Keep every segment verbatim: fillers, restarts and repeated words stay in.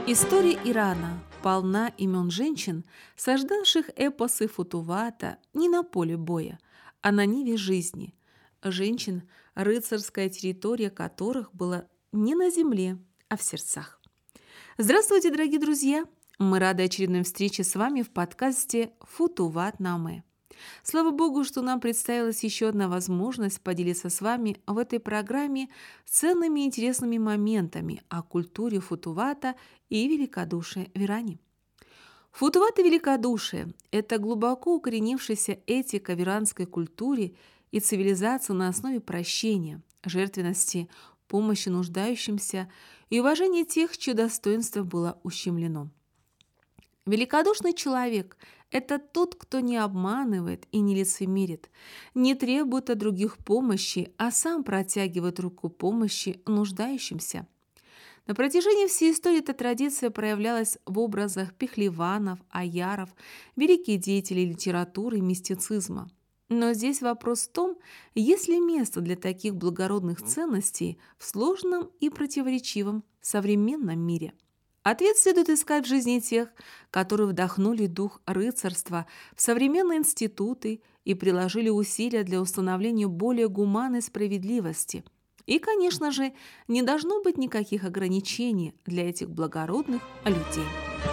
История Ирана полна имен женщин, сождавших эпосы Футувата не на поле боя, а на ниве жизни. Женщин, рыцарская территория которых была не на земле, а в сердцах. Здравствуйте, дорогие друзья! Мы рады очередной встрече с вами в подкасте «Футуват Наме». Слава Богу, что нам представилась еще одна возможность поделиться с вами в этой программе ценными и интересными моментами о культуре Футувата и великодушия в Иране. Футуват и великодушие – это глубоко укоренившаяся этика в иранской культуре и цивилизации на основе прощения, жертвенности, помощи нуждающимся и уважения тех, чье достоинство было ущемлено. Великодушный человек – это тот, кто не обманывает и не лицемерит, не требует от других помощи, а сам протягивает руку помощи нуждающимся. На протяжении всей истории эта традиция проявлялась в образах пехлеванов, аяров, великих деятелей литературы и мистицизма. Но здесь вопрос в том, есть ли место для таких благородных ценностей в сложном и противоречивом современном мире. Ответ следует искать в жизни тех, которые вдохнули дух рыцарства в современные институты и приложили усилия для установления более гуманной справедливости. И, конечно же, не должно быть никаких ограничений для этих благородных людей.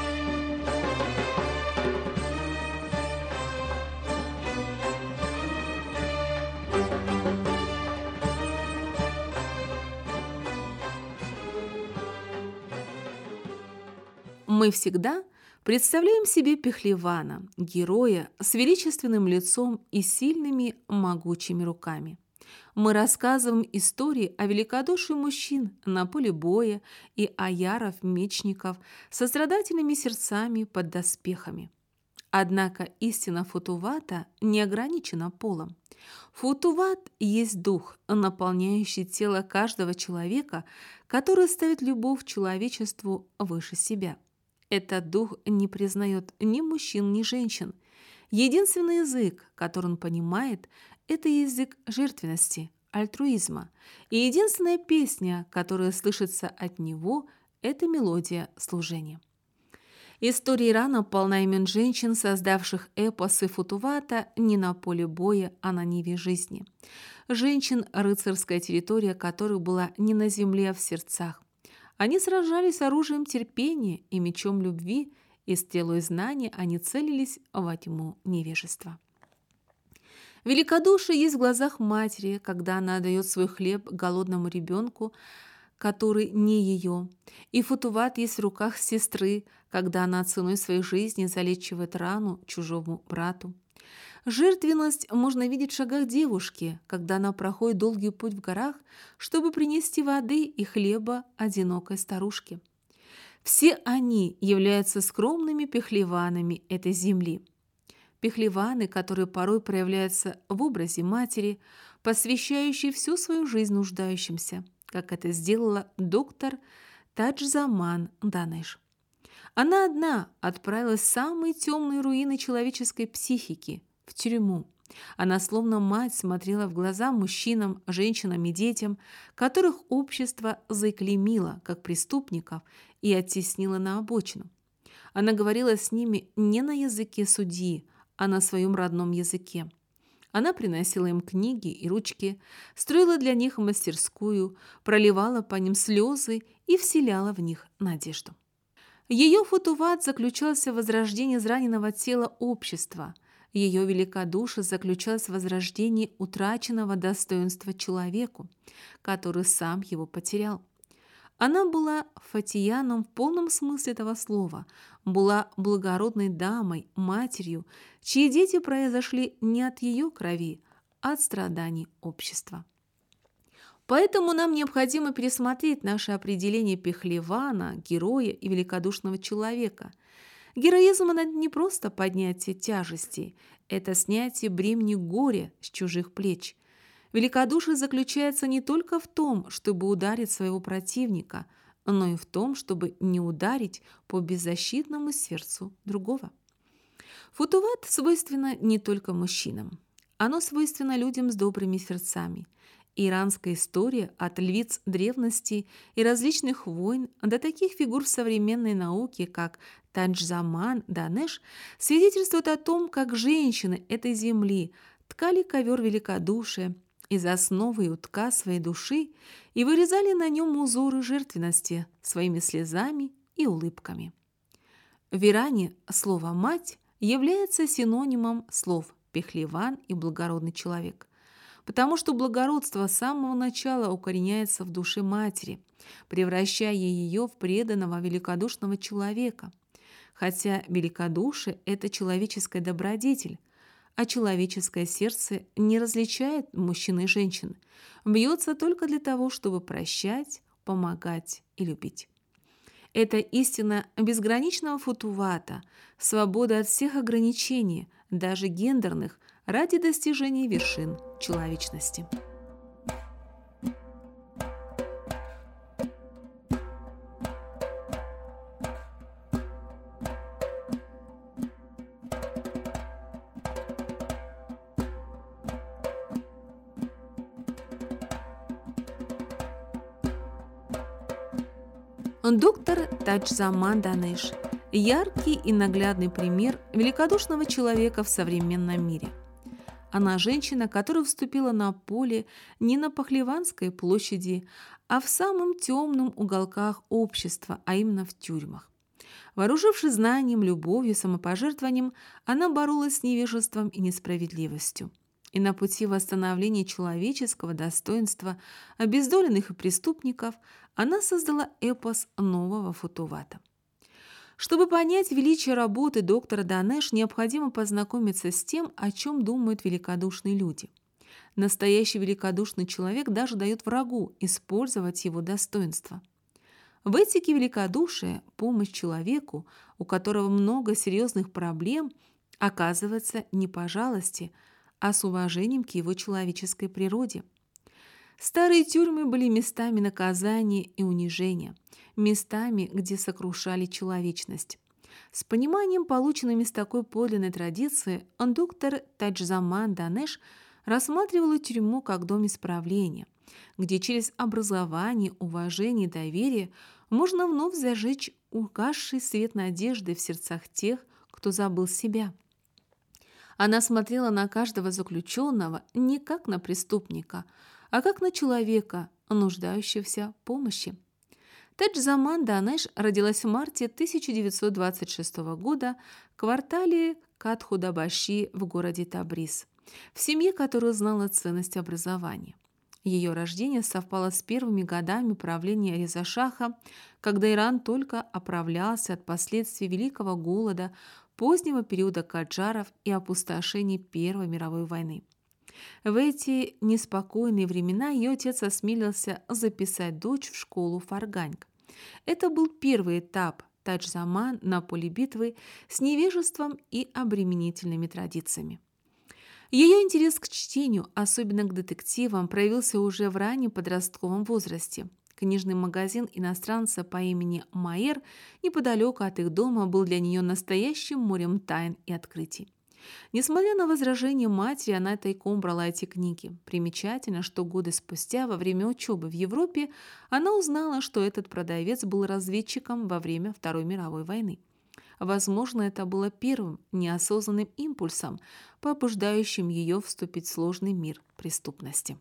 Мы всегда представляем себе пехлевана, героя с величественным лицом и сильными могучими руками. Мы рассказываем истории о великодушии мужчин на поле боя и аяров, мечников, со страдательными сердцами под доспехами. Однако истина Футувата не ограничена полом. Футуват есть дух, наполняющий тело каждого человека, который ставит любовь к человечеству выше себя. Этот дух не признает ни мужчин, ни женщин. Единственный язык, который он понимает, это язык жертвенности, альтруизма. И единственная песня, которая слышится от него, это мелодия служения. История Ирана полна имен женщин, создавших эпосы Футувата не на поле боя, а на ниве жизни. Женщин, рыцарская территория которых была не на земле, а в сердцах. Они сражались оружием терпения и мечом любви, и стрелой знания они целились во тьму невежества. Великодушие есть в глазах матери, когда она дает свой хлеб голодному ребенку, который не ее. И Футуват есть в руках сестры, когда она ценой своей жизни залечивает рану чужому брату. Жертвенность можно видеть в шагах девушки, когда она проходит долгий путь в горах, чтобы принести воды и хлеба одинокой старушке. Все они являются скромными пехлеванами этой земли. Пехлеваны, которые порой проявляются в образе матери, посвящающей всю свою жизнь нуждающимся, как это сделала доктор Таджзаман Данеш. Она одна отправилась в самые темные руины человеческой психики, в тюрьму. Она словно мать смотрела в глаза мужчинам, женщинам и детям, которых общество заклеймило как преступников и оттеснило на обочину. Она говорила с ними не на языке судьи, а на своем родном языке. Она приносила им книги и ручки, строила для них мастерскую, проливала по ним слезы и вселяла в них надежду. Ее Футуват заключался в возрождении израненного тела общества. Ее великодушие заключалось в возрождении утраченного достоинства человеку, который сам его потерял. Она была фатияном в полном смысле этого слова, была благородной дамой, матерью, чьи дети произошли не от ее крови, а от страданий общества. Поэтому нам необходимо пересмотреть наше определение пехлевана, героя и великодушного человека. Героизм – это не просто поднятие тяжестей, это снятие бремени горя с чужих плеч. Великодушие заключается не только в том, чтобы ударить своего противника, но и в том, чтобы не ударить по беззащитному сердцу другого. Футуват свойственно не только мужчинам. Оно свойственно людям с добрыми сердцами. Иранская история от львиц древности и различных войн до таких фигур в современной науке, как Таджзаман Данеш, свидетельствует о том, как женщины этой земли ткали ковер великодушия из основы и утка своей души и вырезали на нем узоры жертвенности своими слезами и улыбками. В Иране слово «мать» является синонимом слов «пехлеван» и «благородный человек», потому что благородство с самого начала укореняется в душе матери, превращая ее в преданного великодушного человека. Хотя великодушие – это человеческая добродетель, а человеческое сердце не различает мужчин и женщин, бьется только для того, чтобы прощать, помогать и любить. Это истина безграничного футувата, свобода от всех ограничений, даже гендерных, ради достижения вершин человечности. Доктор Таджзаман Данеш – яркий и наглядный пример великодушного человека в современном мире. Она женщина, которая вступила на поле не на Пахлеванской площади, а в самом темном уголках общества, а именно в тюрьмах. Вооружившись знанием, любовью, самопожертвованием, она боролась с невежеством и несправедливостью. И на пути восстановления человеческого достоинства обездоленных и преступников она создала эпос нового футувата. Чтобы понять величие работы доктора Данеш, необходимо познакомиться с тем, о чем думают великодушные люди. Настоящий великодушный человек даже дает врагу использовать его достоинство. В этике великодушия помощь человеку, у которого много серьезных проблем, оказывается не по жалости, а с уважением к его человеческой природе. Старые тюрьмы были местами наказания и унижения, местами, где сокрушали человечность. С пониманием, полученным из такой подлинной традиции, доктор Таджзаман Данеш рассматривала тюрьму как дом исправления, где через образование, уважение и доверие можно вновь зажечь угасший свет надежды в сердцах тех, кто забыл себя. Она смотрела на каждого заключенного не как на преступника, а как на человека, нуждающегося в помощи. Таджзаман Данеш родилась в марте тысяча девятьсот двадцать шестого года в квартале Катхудабаши в городе Табриз, в семье, которая знала ценность образования. Ее рождение совпало с первыми годами правления Реза Шаха, когда Иран только оправлялся от последствий Великого голода, позднего периода каджаров и опустошений Первой мировой войны. В эти неспокойные времена ее отец осмелился записать дочь в школу Фарганг. Это был первый этап Таджзаман на поле битвы с невежеством и обременительными традициями. Ее интерес к чтению, особенно к детективам, проявился уже в раннем подростковом возрасте. Книжный магазин иностранца по имени Майер неподалеку от их дома был для нее настоящим морем тайн и открытий. Несмотря на возражения матери, она тайком брала эти книги. Примечательно, что годы спустя, во время учебы в Европе, она узнала, что этот продавец был разведчиком во время Второй мировой войны. Возможно, это было первым неосознанным импульсом, побуждающим ее вступить в сложный мир преступности.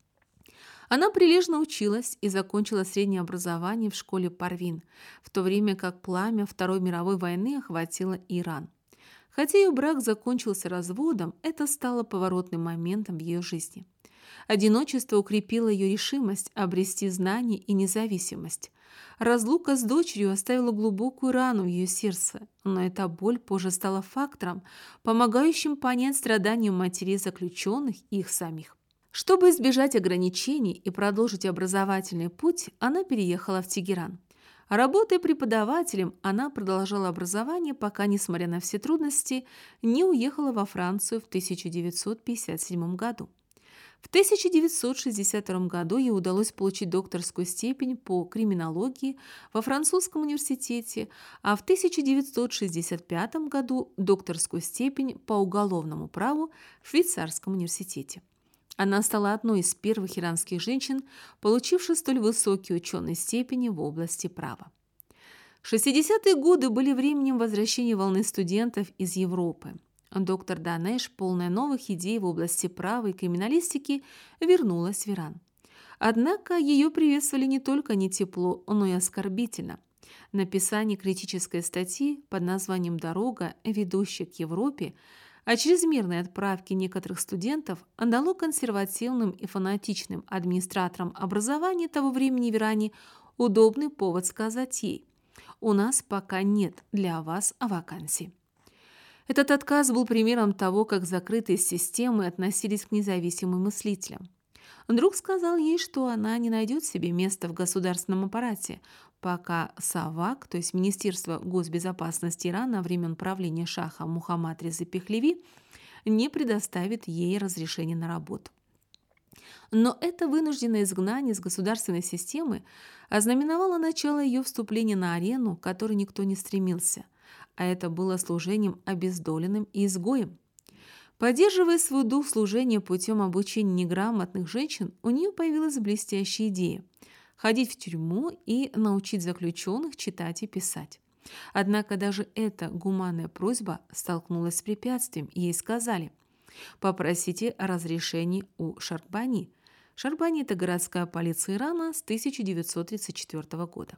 Она прилежно училась и закончила среднее образование в школе Парвин, в то время как пламя Второй мировой войны охватило Иран. Хотя ее брак закончился разводом, это стало поворотным моментом в ее жизни. Одиночество укрепило ее решимость обрести знания и независимость. Разлука с дочерью оставила глубокую рану в ее сердце, но эта боль позже стала фактором, помогающим понять страдания матерей заключенных и их самих. Чтобы избежать ограничений и продолжить образовательный путь, она переехала в Тегеран. Работая преподавателем, она продолжала образование, пока, несмотря на все трудности, не уехала во Францию в тысяча девятьсот пятьдесят седьмом году. В тысяча девятьсот шестьдесят втором году ей удалось получить докторскую степень по криминологии во французском университете, а в тысяча девятьсот шестьдесят пятом году докторскую степень по уголовному праву в швейцарском университете. Она стала одной из первых иранских женщин, получивших столь высокие ученые степени в области права. шестидесятые годы были временем возвращения волны студентов из Европы. Доктор Данеш, полная новых идей в области права и криминалистики, вернулась в Иран. Однако ее приветствовали не только не тепло, но и оскорбительно. Написание критической статьи под названием «Дорога, ведущая к Европе» о чрезмерной отправке некоторых студентов дало консервативным и фанатичным администраторам образования того времени в Иране удобный повод сказать ей: «У нас пока нет для вас вакансий». Этот отказ был примером того, как закрытые системы относились к независимым мыслителям. Друг сказал ей, что она не найдет себе места в государственном аппарате, пока САВАК, то есть Министерство госбезопасности Ирана времен правления шаха Мухаммад Резы Пехлеви, не предоставит ей разрешение на работу. Но это вынужденное изгнание из государственной системы ознаменовало начало ее вступления на арену, к которой никто не стремился, а это было служением обездоленным и изгоем. Поддерживая свой дух служения путем обучения неграмотных женщин, у нее появилась блестящая идея – ходить в тюрьму и научить заключенных читать и писать. Однако даже эта гуманная просьба столкнулась с препятствием, ей сказали: «Попросите разрешения у Шарбани». Шарбани – это городская полиция Ирана с тысяча девятьсот тридцать четвёртого года.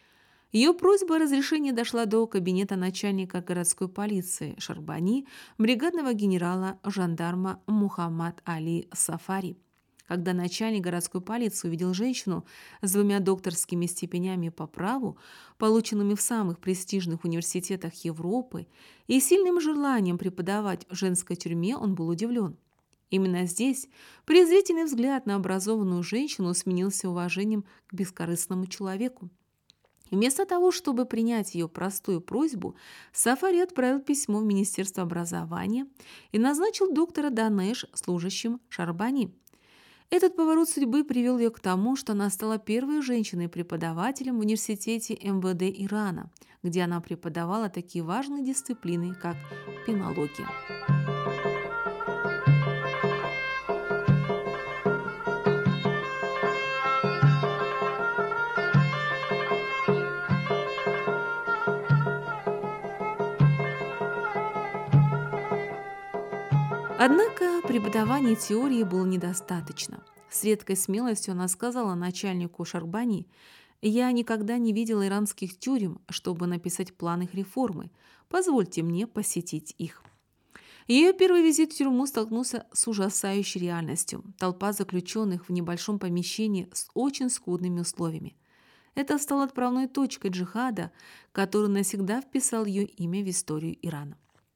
Ее просьба о разрешении дошла до кабинета начальника городской полиции Шарбани, бригадного генерала жандарма Мухаммад Али Сафари. Когда начальник городской полиции увидел женщину с двумя докторскими степенями по праву, полученными в самых престижных университетах Европы, и сильным желанием преподавать в женской тюрьме, он был удивлен. Именно здесь презрительный взгляд на образованную женщину сменился уважением к бескорыстному человеку. Вместо того, чтобы принять ее простую просьбу, Сафари отправил письмо в Министерство образования и назначил доктора Данеш служащим Шарбани. Этот поворот судьбы привел ее к тому, что она стала первой женщиной-преподавателем в университете эм вэ дэ Ирана, где она преподавала такие важные дисциплины, как пенология. Однако преподавания теории было недостаточно. С редкой смелостью она сказала начальнику Шарбани: «Я никогда не видела иранских тюрем, чтобы написать план их реформы. Позвольте мне посетить их». Ее первый визит в тюрьму столкнулся с ужасающей реальностью. Толпа заключенных в небольшом помещении с очень скудными условиями. Это стало отправной точкой джихада, который навсегда вписал ее имя в историю Ирана.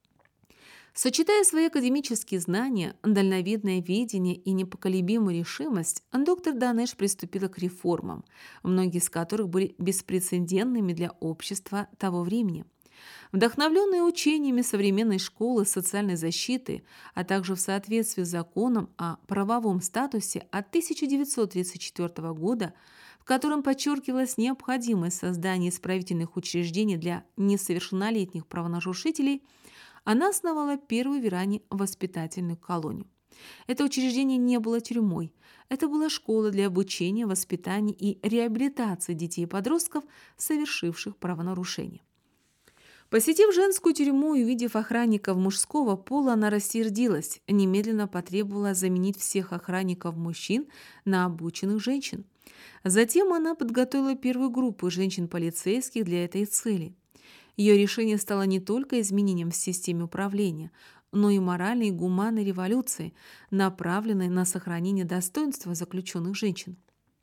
Сочетая свои академические знания, дальновидное видение и непоколебимую решимость, доктор Данеш приступила к реформам, многие из которых были беспрецедентными для общества того времени. Вдохновленные учениями современной школы социальной защиты, а также в соответствии с законом о правовом статусе от тысяча девятьсот тридцать четвёртого года, в котором подчеркивалась необходимость создания исправительных учреждений для несовершеннолетних правонарушителей, она основала первую в Иране воспитательную колонию. Это учреждение не было тюрьмой. Это была школа для обучения, воспитания и реабилитации детей и подростков, совершивших правонарушения. Посетив женскую тюрьму и увидев охранников мужского пола, она рассердилась, немедленно потребовала заменить всех охранников мужчин на обученных женщин. Затем она подготовила первую группу женщин-полицейских для этой цели. Ее решение стало не только изменением в системе управления, но и моральной и гуманной революцией, направленной на сохранение достоинства заключенных женщин.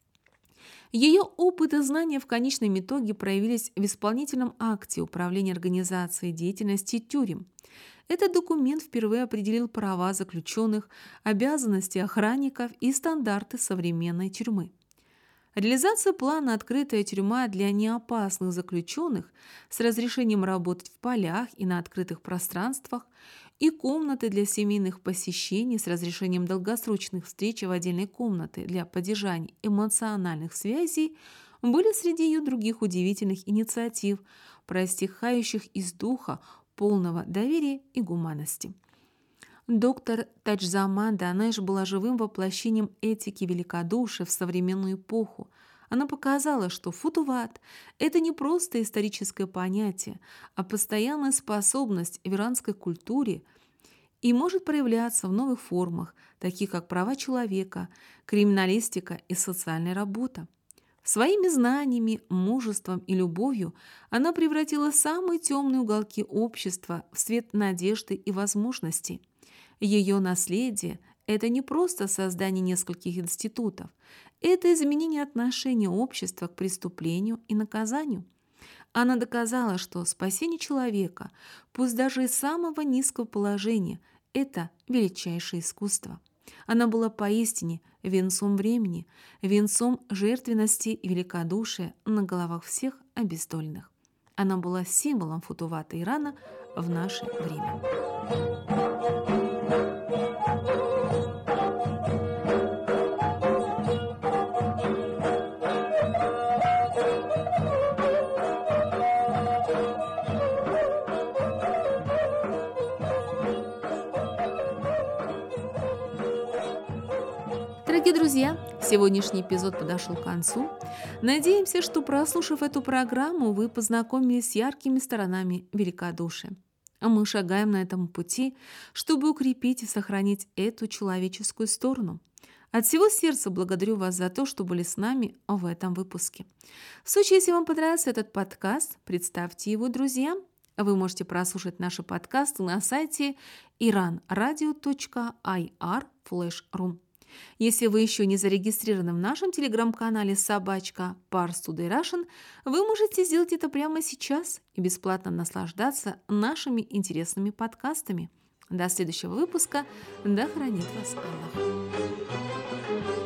Ее опыт и знания в конечном итоге проявились в исполнительном акте управления организацией деятельности тюрем. Этот документ впервые определил права заключенных, обязанности охранников и стандарты современной тюрьмы. Реализация плана «Открытая тюрьма для неопасных заключенных» с разрешением работать в полях и на открытых пространствах и комнаты для семейных посещений с разрешением долгосрочных встреч в отдельной комнате для поддержания эмоциональных связей были среди ее других удивительных инициатив, проистекающих из духа полного доверия и гуманности. Доктор Таджзаман Данеш была живым воплощением этики великодушия в современную эпоху. Она показала, что футуват– это не просто историческое понятие, а постоянная способность в иранской культуре и может проявляться в новых формах, таких как права человека, криминалистика и социальная работа. Своими знаниями, мужеством и любовью она превратила самые темные уголки общества в свет надежды и возможностей. Ее наследие – это не просто создание нескольких институтов, это изменение отношения общества к преступлению и наказанию. Она доказала, что спасение человека, пусть даже из самого низкого положения, это величайшее искусство. Она была поистине венцом времени, венцом жертвенности и великодушия на головах всех обездоленных. Она была символом футувата Ирана в наше время. Дорогие друзья, сегодняшний эпизод подошел к концу. Надеемся, что, прослушав эту программу, вы познакомились с яркими сторонами великодушия. А мы шагаем на этом пути, чтобы укрепить и сохранить эту человеческую сторону. От всего сердца благодарю вас за то, что были с нами в этом выпуске. В случае, если вам понравился этот подкаст, представьте его друзьям. Вы можете прослушать наши подкасты на сайте iranradio точка ай ар слэш ру. Если вы еще не зарегистрированы в нашем телеграм-канале собачка Pars Today Russian, вы можете сделать это прямо сейчас и бесплатно наслаждаться нашими интересными подкастами. До следующего выпуска. Да хранит вас Аллах.